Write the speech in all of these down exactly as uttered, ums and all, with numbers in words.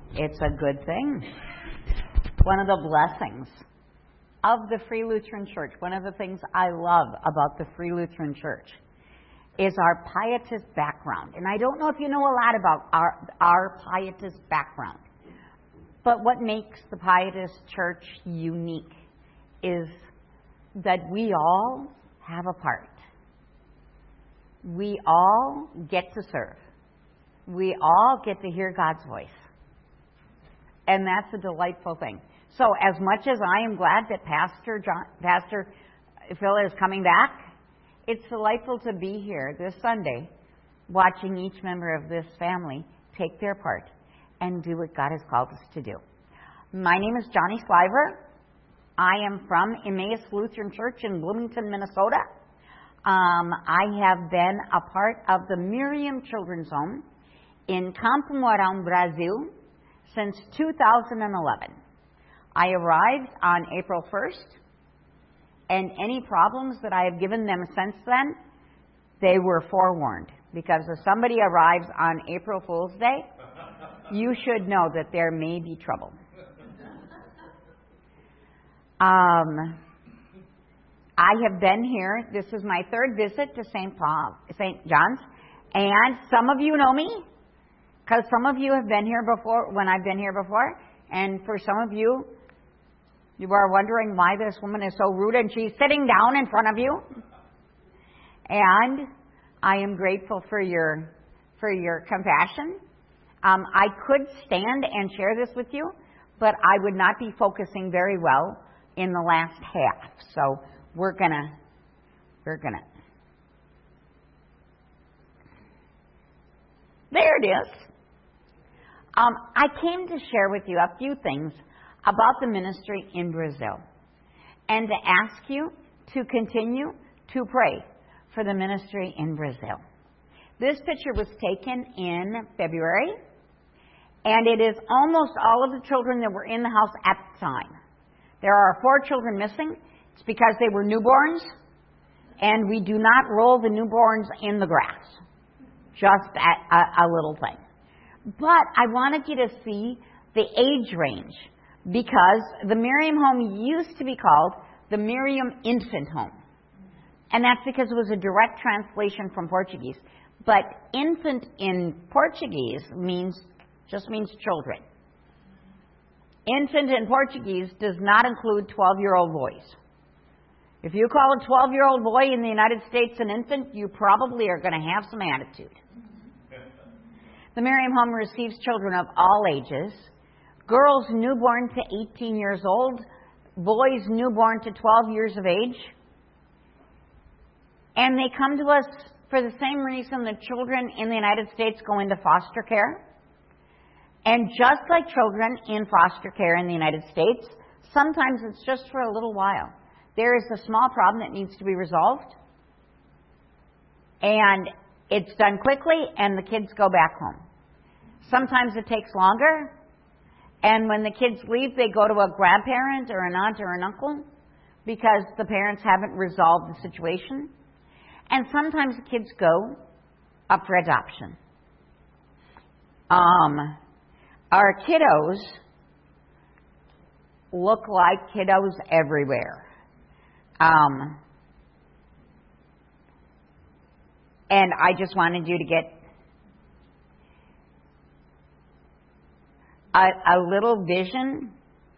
It's a good thing. One of the blessings of the Free Lutheran Church, one of the things I love about the Free Lutheran Church is our pietist background. And I don't know if you know a lot about our, our pietist background, but what makes the pietist church unique is that we all have a part. We all get to serve. We all get to hear God's voice. And that's a delightful thing. So as much as I am glad that Pastor John, Pastor Phil is coming back, it's delightful to be here this Sunday watching each member of this family take their part and do what God has called us to do. My name is Johnny Sliver. I am from Emmaus Lutheran Church in Bloomington, Minnesota. Um, I have been a part of the Miriam Children's Home in Campo Mourão, Brazil, since two thousand eleven. I arrived on April first, and any problems that I have given them since then, they were forewarned. Because if somebody arrives on April Fool's Day, you should know that there may be trouble. Um, I have been here. This is my third visit to Saint Paul, Saint John's, and some of you know me, because some of you have been here before, when I've been here before, and for some of you, you are wondering why this woman is so rude and she's sitting down in front of you. And I am grateful for your for your compassion. Um, I could stand and share this with you, but I would not be focusing very well in the last half. So we're gonna we're gonna there it is. Um, I came to share with you a few things about the ministry in Brazil and to ask you to continue to pray for the ministry in Brazil. This picture was taken in February, and it is almost all of the children that were in the house at the time. There are four children missing. It's because they were newborns, and we do not roll the newborns in the grass. Just a, a, a little thing. But I wanted you to see the age range, because the Miriam home used to be called the Miriam Infant Home. And that's because it was a direct translation from Portuguese. But infant in Portuguese means just means children. Infant in Portuguese does not include twelve-year-old boys. If you call a twelve-year-old boy in the United States an infant, you probably are going to have some attitude. The Miriam home receives children of all ages. Girls newborn to eighteen years old, boys newborn to twelve years of age. And they come to us for the same reason that children in the United States go into foster care. And just like children in foster care in the United States, sometimes it's just for a little while. There is a small problem that needs to be resolved, and it's done quickly, and the kids go back home. Sometimes it takes longer, and when the kids leave, they go to a grandparent or an aunt or an uncle because the parents haven't resolved the situation. And sometimes the kids go up for adoption. Um, our kiddos look like kiddos everywhere. Um, and I just wanted you to get a, a little vision.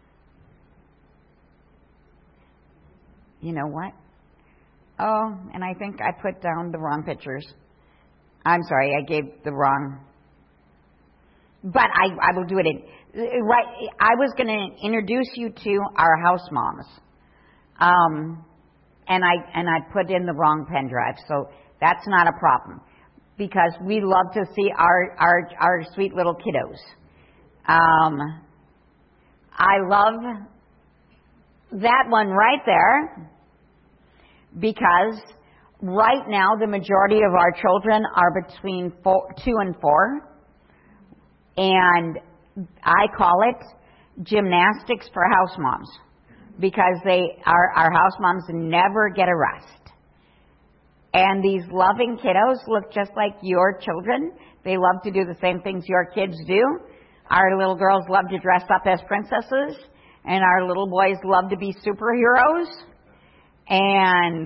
You know what? Oh, and I think I put down the wrong pictures. I'm sorry, I gave the wrong. But I, I will do it in. Right, I was going to introduce you to our house moms. Um, and I and I put in the wrong pen drive, so that's not a problem, because we love to see our our, our sweet little kiddos. Um, I love that one right there, because right now the majority of our children are between four, two and four, and I call it gymnastics for house moms, because they our our house moms never get a rest. And these loving kiddos look just like your children. They love to do the same things your kids do. Our little girls love to dress up as princesses, and our little boys love to be superheroes. And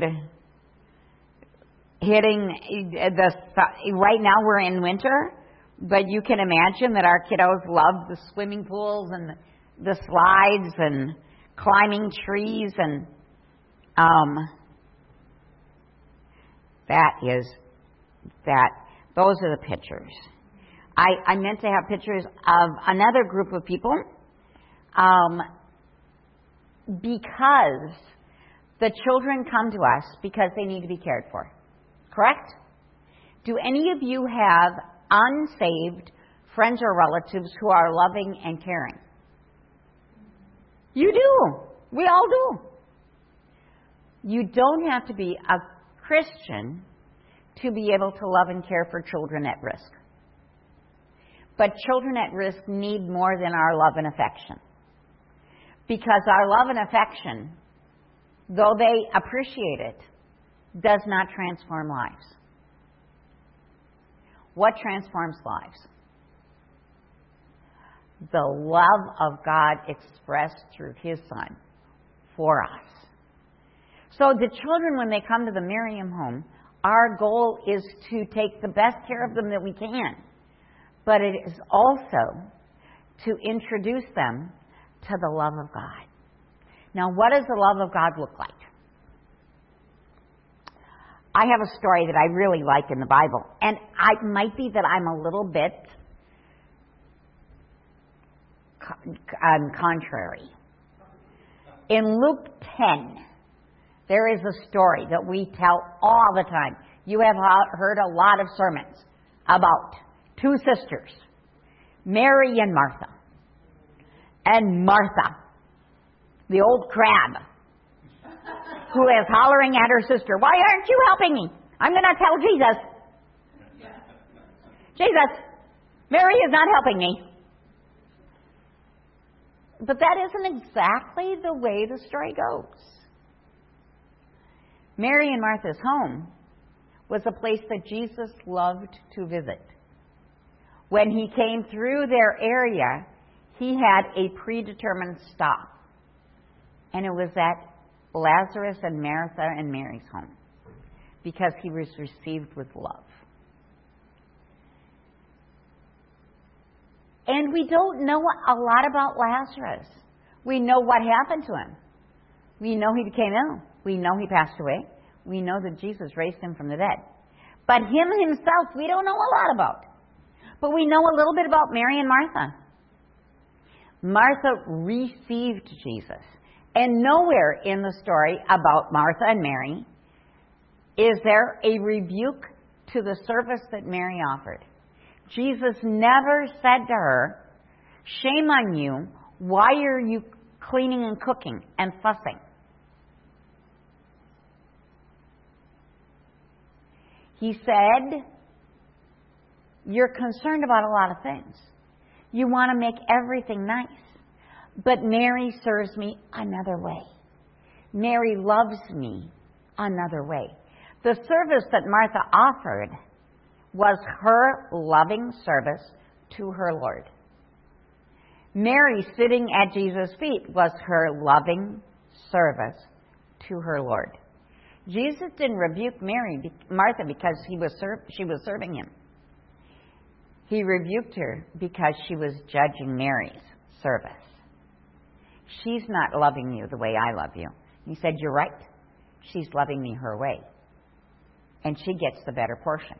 hitting the, right now we're in winter, but you can imagine that our kiddos love the swimming pools and the slides and climbing trees, and um, that is, that, those are the pictures. I, I meant to have pictures of another group of people um, because the children come to us because they need to be cared for. Correct? Do any of you have unsaved friends or relatives who are loving and caring? You do. We all do. You don't have to be a Christian to be able to love and care for children at risk. But children at risk need more than our love and affection. Because our love and affection, though they appreciate it, does not transform lives. What transforms lives? The love of God expressed through His Son for us. So the children, when they come to the Miriam home, our goal is to take the best care of them that we can. But it is also to introduce them to the love of God. Now, what does the love of God look like? I have a story that I really like in the Bible. And it might be that I'm a little bit um, contrary. In Luke ten, there is a story that we tell all the time. You have heard a lot of sermons about two sisters, Mary and Martha. And Martha, the old crab, who is hollering at her sister, "Why aren't you helping me? I'm going to tell Jesus. Jesus, Mary is not helping me." But that isn't exactly the way the story goes. Mary and Martha's home was a place that Jesus loved to visit. When He came through their area, He had a predetermined stop. And it was at Lazarus and Martha and Mary's home, because He was received with love. And we don't know a lot about Lazarus. We know what happened to him. We know he became ill. We know he passed away. We know that Jesus raised him from the dead. But him himself, we don't know a lot about. But we know a little bit about Mary and Martha. Martha received Jesus. And nowhere in the story about Martha and Mary is there a rebuke to the service that Mary offered. Jesus never said to her, "Shame on you, why are you cleaning and cooking and fussing?" He said, "You're concerned about a lot of things. You want to make everything nice. But Mary serves me another way. Mary loves me another way." The service that Martha offered was her loving service to her Lord. Mary sitting at Jesus' feet was her loving service to her Lord. Jesus didn't rebuke Mary, Martha because he was ser- she was serving him. He rebuked her because she was judging Mary's service. She's not loving you the way I love you. He said, "You're right. She's loving me her way. And she gets the better portion."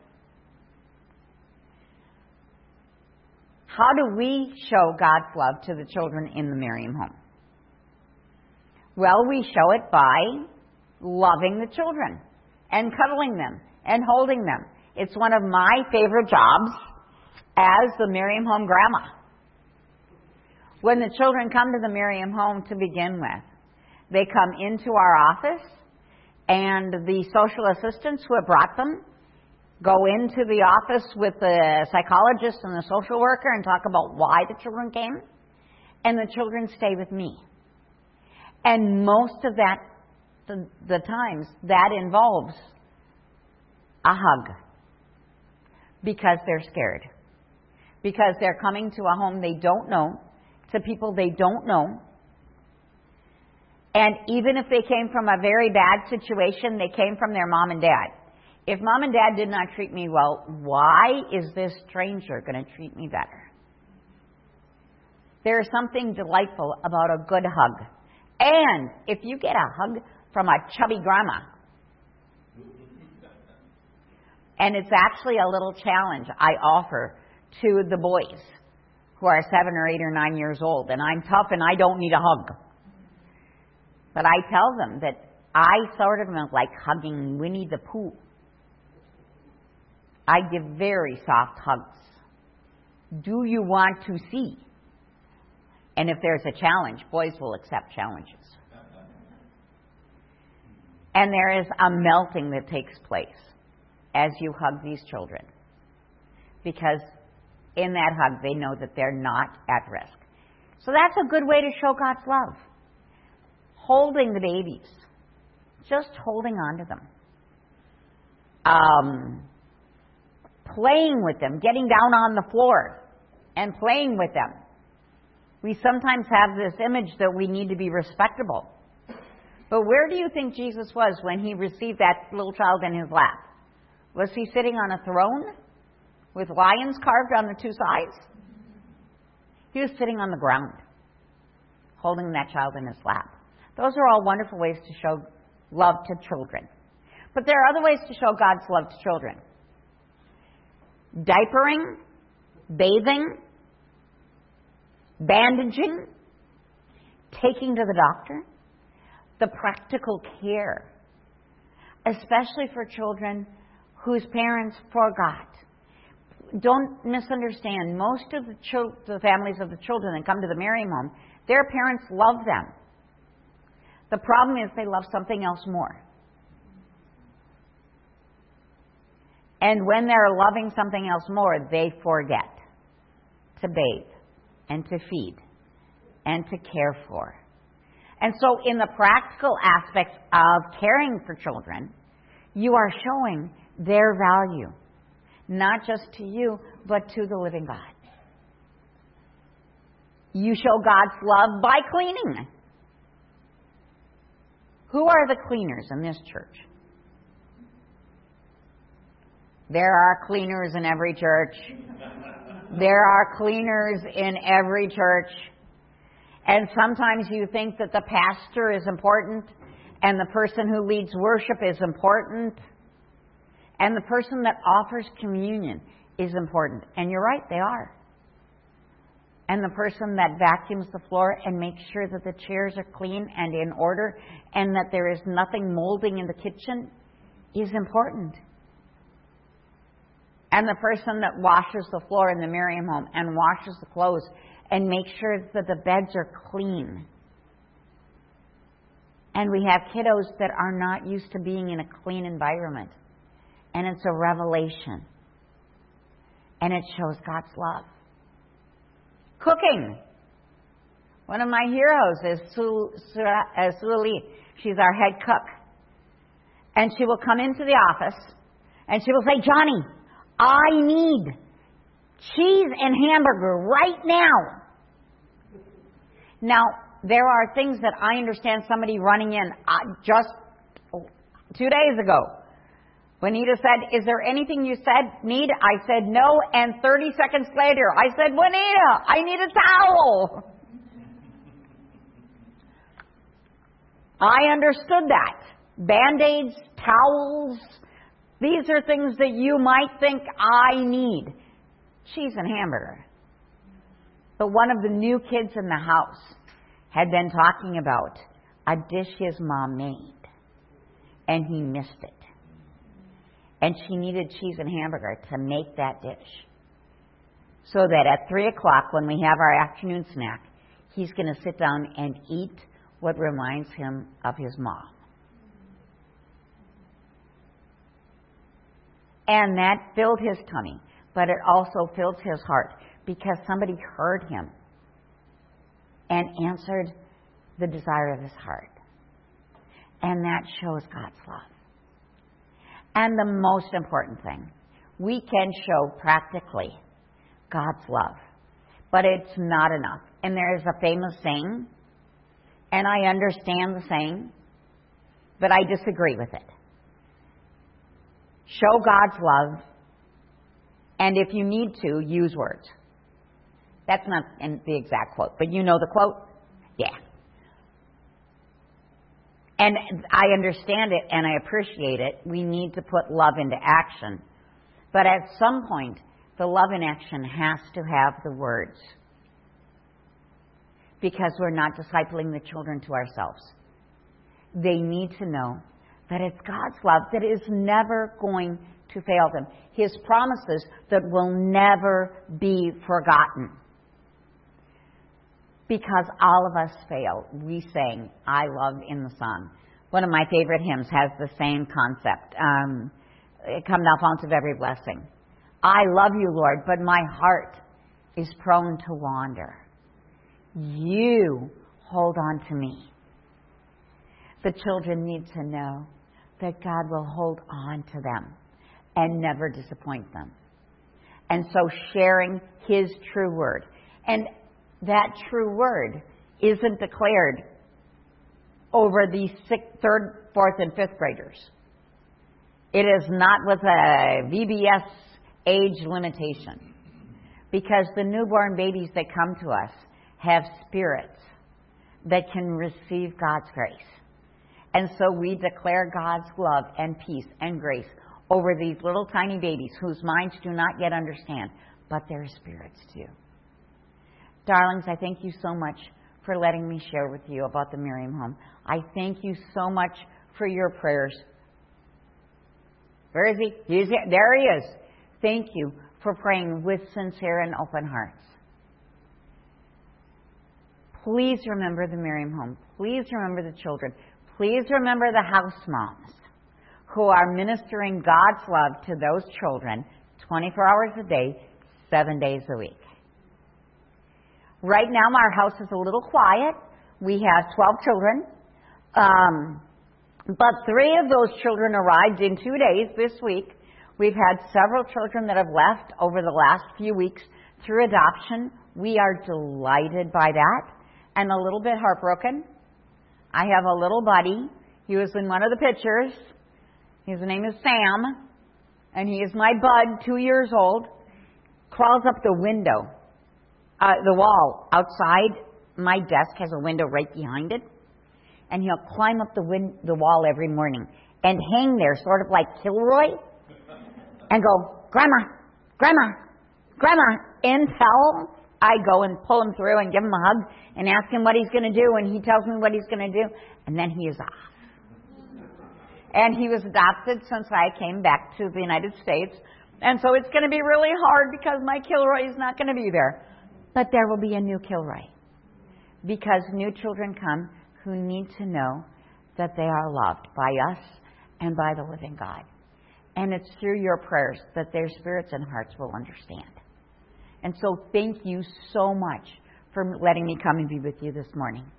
How do we show God's love to the children in the Miriam home? Well, we show it by loving the children and cuddling them and holding them. It's one of my favorite jobs as the Miriam home grandma. When the children come to the Miriam home to begin with, they come into our office, and the social assistants who have brought them go into the office with the psychologist and the social worker and talk about why the children came, and the children stay with me. And most of that, the, the times, that involves a hug, because they're scared. because they're coming to a home they don't know, to people they don't know. And even if they came from a very bad situation, they came from their mom and dad. If mom and dad did not treat me well, why is this stranger going to treat me better? There is something delightful about a good hug. And if you get a hug from a chubby grandma, and it's actually a little challenge I offer to the boys who are seven or eight or nine years old, and I'm tough and I don't need a hug. But I tell them that I sort of am like hugging Winnie the Pooh. I give very soft hugs. Do you want to see? And if there's a challenge, boys will accept challenges. And there is a melting that takes place as you hug these children. Because in that hug, they know that they're not at risk. So that's a good way to show God's love. Holding the babies. Just holding on to them. Um, playing with them. Getting down on the floor and playing with them. We sometimes have this image that we need to be respectable. But where do you think Jesus was when he received that little child in his lap? Was he sitting on a throne with lions carved on the two sides? He was sitting on the ground, holding that child in his lap. Those are all wonderful ways to show love to children. But there are other ways to show God's love to children. Diapering, bathing, bandaging, taking to the doctor, the practical care, especially for children whose parents forgot. Don't misunderstand. Most of the, chil- the families of the children that come to the Miriam home, their parents love them. The problem is they love something else more. And when they're loving something else more, they forget to bathe and to feed and to care for. And so in the practical aspects of caring for children, you are showing their value, not just to you, but to the living God. You show God's love by cleaning. Who are the cleaners in this church? There are cleaners in every church. There are cleaners in every church. And sometimes you think that the pastor is important, and the person who leads worship is important, and the person that offers communion is important. And you're right, they are. And the person that vacuums the floor and makes sure that the chairs are clean and in order and that there is nothing molding in the kitchen is important. And the person that washes the floor in the Miriam home and washes the clothes and makes sure that the beds are clean. And we have kiddos that are not used to being in a clean environment. And it's a revelation. And it shows God's love. Cooking. One of my heroes is Sue, Sue, uh, Sue Lee. She's our head cook. And she will come into the office and she will say, Johnny, I need cheese and hamburger right now. Now, there are things that I understand somebody running in uh, just two days ago. Juanita said, is there anything you said need? I said no, and thirty seconds later, I said, Juanita, I need a towel. I understood that. Band-Aids, towels, these are things that you might think I need. Cheese and hamburger. But one of the new kids in the house had been talking about a dish his mom made, and he missed it. And she needed cheese and hamburger to make that dish. So that at three o'clock, when we have our afternoon snack, he's going to sit down and eat what reminds him of his mom. And that filled his tummy, but it also filled his heart because somebody heard him and answered the desire of his heart. And that shows God's love. And the most important thing, we can show practically God's love. But it's not enough. And there is a famous saying, and I understand the saying, but I disagree with it. Show God's love, and if you need to, use words. That's not in the exact quote, but you know the quote? Yeah. And I understand it, and I appreciate it. We need to put love into action. But at some point, the love in action has to have the words. Because we're not discipling the children to ourselves. They need to know that it's God's love that is never going to fail them. His promises that will never be forgotten. Because all of us fail. We sing, I love in the song. One of my favorite hymns has the same concept. Um, Come thou fount of every blessing. I love you, Lord, but my heart is prone to wander. You hold on to me. The children need to know that God will hold on to them and never disappoint them. And so sharing His true word. And that true word isn't declared over the sixth, third, fourth, and fifth graders. It is not with a V B S age limitation. Because the newborn babies that come to us have spirits that can receive God's grace. And so we declare God's love and peace and grace over these little tiny babies whose minds do not yet understand, but their spirits do. Darlings, I thank you so much for letting me share with you about the Miriam home. I thank you so much for your prayers. Where is he? He's here. There he is. Thank you for praying with sincere and open hearts. Please remember the Miriam home. Please remember the children. Please remember the house moms who are ministering God's love to those children twenty-four hours a day, seven days a week. Right now, our house is a little quiet. We have twelve children. Um, but three of those children arrived in two days this week. We've had several children that have left over the last few weeks through adoption. We are delighted by that and a little bit heartbroken. I have a little buddy. He was in one of the pictures. His name is Sam, and he is my bud, two years old. Crawls up the window, uh, the wall outside. My desk has a window right behind it. And he'll climb up the win- the wall every morning and hang there sort of like Kilroy and go, Grandma, Grandma, Grandma, until I go and pull him through and give him a hug and ask him what he's going to do, and he tells me what he's going to do, and then he is off. And he was adopted since I came back to the United States, and so it's going to be really hard because my Kilroy is not going to be there. But there will be a new Kilroy because new children come who need to know that they are loved by us and by the living God. And it's through your prayers that their spirits and hearts will understand. And so thank you so much for letting me come and be with you this morning.